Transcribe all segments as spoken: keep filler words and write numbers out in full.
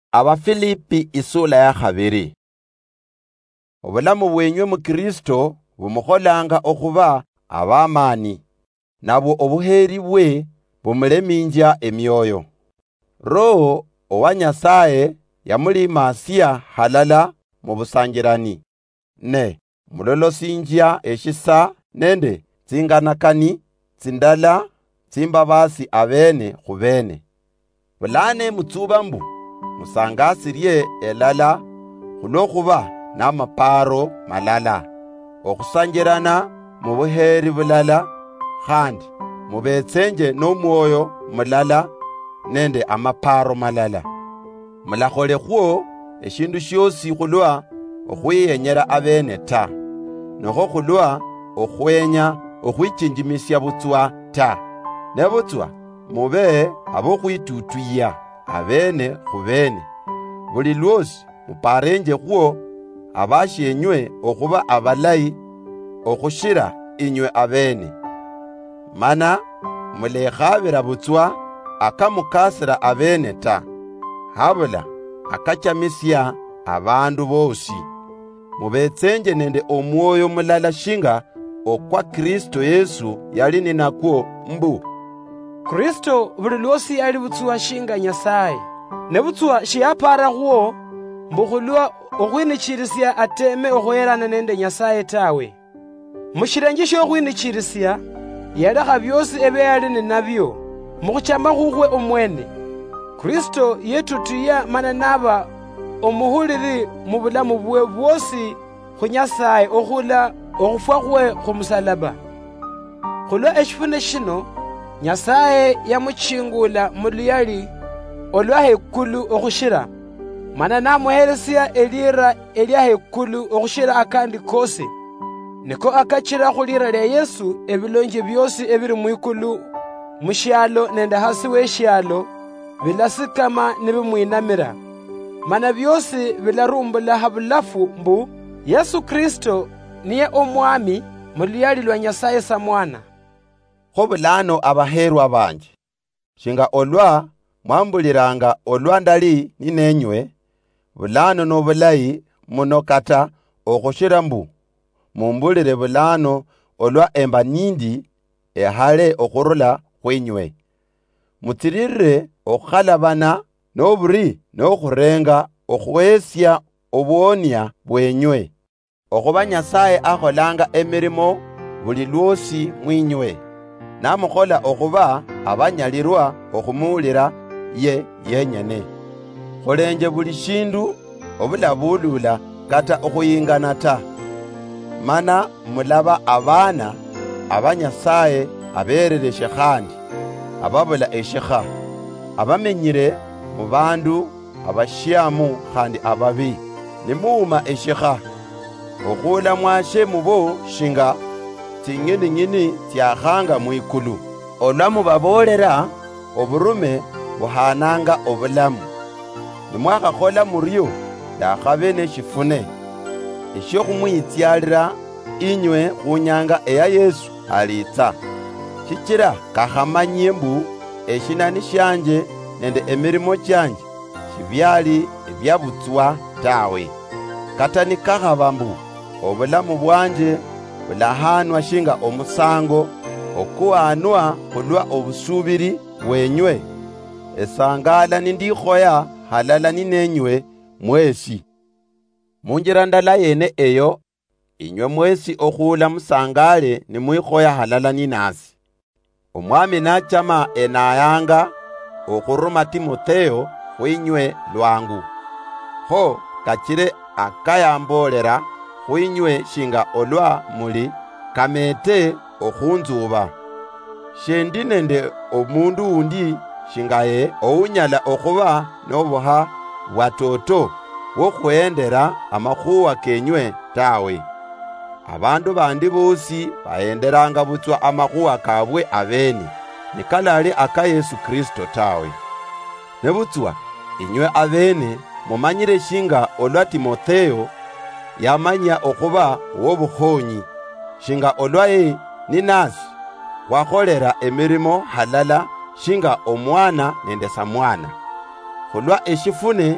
Abafilipi isula ya khabiri. Obulamu bwenywe mu Kristo bumukholanga okuba abamani, nabwo obuheri bwe bumuleminja emyoyo. Roho owa Nyasaye yamulimasya halala mu busangirani, ne mulolosinja eshisa nende tsinganakani tsindala tsimbabasi abene khubene. Bulane mutsuba mbu musangasirye elala khulokhuba n'amaparo malala, okhusangirana mu buheri bulala, khandi mubetsenje n'omwoyo mulala nende amaparo malala. Mulakhole khwo eshindu shosi khulwa okhwiyenyera abene ta, nokho khulwa okhwenya okhwichinjimisya butswa ta. Ne butswa mube abokhwitutuya abene khubene. Buli lwosi muparenje khwo abashenywe okhuba abalayi okhushira inywe abene. Mana mulekhabira butswa akamukasira abene ta, habula akachamisya abandu bosi. Mubetsenje nende omwoyo mulala shinga okwa Kristo Yesu yali ninakwo mbu. Kristo buli lwosi ali butswa shinga Nyasaye, ne butswa shiyapara khwo mbukhulwa okhwinichirisya ateme okhwerana nende Nyasaye tawe. Mushirenje shokhwinichirisya yalekha byosi ebe yali ninabyo mukhuchama khukhwe omwene. Kristo yetutiya mana naba omuhuliri mu bulamu bwe bwosi khu Nyasaye okhula okhufwa khwe khumusalaba. Khulwa eshifune shino Nyasaye yamuchingula mu luyali olwahekulu okhushira, mana namuheresya elira elyahekulu okhushira akandi kosi, niko akachira khulira lya Yesu ebilonje byosi ebiri mwikulu, mushyalo nende hasi weshyalo bilasikama nibimwinamira. Mana byosi bilarumbula habulafu mbu Yesu Kristo niye omwami mu luyali lwa Nyasaye sa mwana. Khobulano abaherwa banje, shinga olwa mwambuliranga olwa ndali ninenywe, bulano nobulayi muno kata okhushira mbu mumbulire bulano olwa emba nindi ehale okhurula khwinywe. Mutirire okhalabana noburi nokhurenga okhwesya obwonya bwenywe, okhuba Nyasaye akholanga emirimo buli lwosi mwinywe, namukhola okhuba abanyalirwa okhumuulira ye yenyene. Kholenje buli shindu obulabulula kata okhuyingana ta, mana mulaba abana abanyasaye aberere shekhandi, ababula eshikha, abamenyire mu bandu abashyamu khandi ababi. Nimuuma eshikha okhula mwashe mubo shinga tingini ngini tyakhanga mwikulu. Olwa mubabolera oburume buhananga obulamu. Nimwakhakhola muryo dakhabe neshifune esyokhumwitsyalira inywe khunyanga eya Yesu alitsa. Shikira kakhamanyie mbu eshinani shanje nende emirimo kyanje shibyali ebyabutswa tawe. Kata nikakhaba mbu obulamu bwanje bulahanwa shinga omusango okuwanwa khulwa obusubiri bwenywe, esangala nindikhoya halala ninenywe mwesi. Munjira ndala yene eyo inywe mwesi okhula musangale nimwikhoya halala ninasi. Omwami nachama enayanga okhuruma Timotheo khwinywe lwangu. Ho kachire akayambolera khwinywe shinga olwa muli kamete okhunzuba. Shendi nende omundu undi shingaye ounyala okhuba nobuha bwatoto wokhwendera amakhuwa kenywe tawe. Abandu bandi bosi bayenderanga butswa amakhuwa kabwe abene, nikalali aka Yesu Kristo tawe. Ne butswa inywe abene mumanyire shinga olwa Timotheo yamanya okhuba wobukhonyi, shinga olwaye ninasi wakholera emirimo halala shinga omwana nende samwana. Khulwa eshifune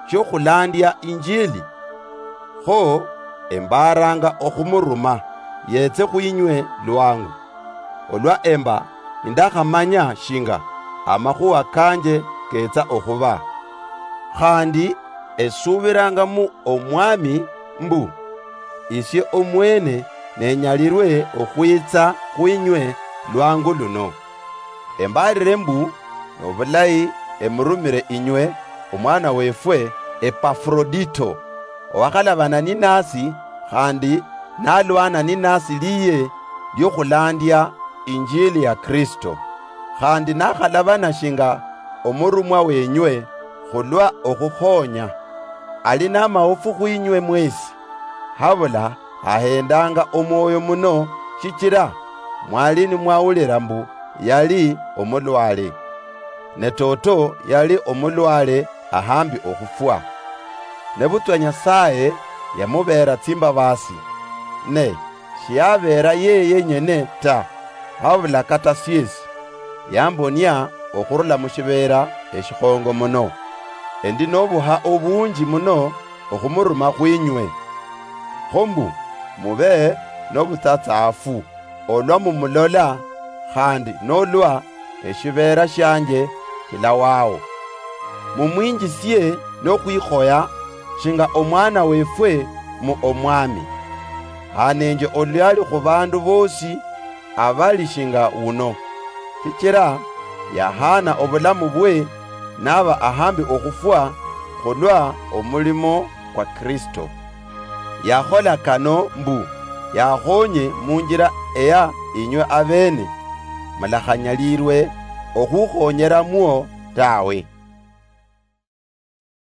shokulandya injili. Ho embaranga okumuruma yetse kuinywe lwangu. Olwa emba indakhamanya shinga amakhuwa kanje ketsa okhuba. Khandi esubiranga mu omwami mbu isye omwene nenyalirwe okhwitsa kuinywe lwangu luno. Embarire mbu nobulayi emurumire inywe omwana wefwe Epafrodito owakhalabana ni nasi khandi nalwana ni nasi liye lyokhulandya injili ya Kristo. Khandi nakhalabana shinga omurumwa wenywe khulwa okhukhonya. Ali namaofu khwinywe mwesi. Habula ahendanga omwoyo muno shichira mwali ni mwawulira mbu yali omulwale. Ne toto yali omulwale ahambi okhufwa. Ne butwa Nyasaye yamubera tsimbabasi. Ne shiyabera yeye nyene ta, habula kata syesi yambonya okhurula mushibera eshikhongo muno. Endi nobuha obunji muno okhumuruma khwinywe. Khombu mube nobutsatsafu olwa mumulola khandi nolwa eshibera shanje kilawawo. Mumwinjisye nokhwikhoya shinga omwana wefwe mu omwami. Hanenje olyali khu bandu bosi abali shinga uno. Shichira yahana obulamu bwe naba ahambi okhufwa khulwa omulimo kwa Kristo. Yakhola kano mbu yakhonye munjira eya inywe abene malakhanyalirwe okhukhonyera muo tawe.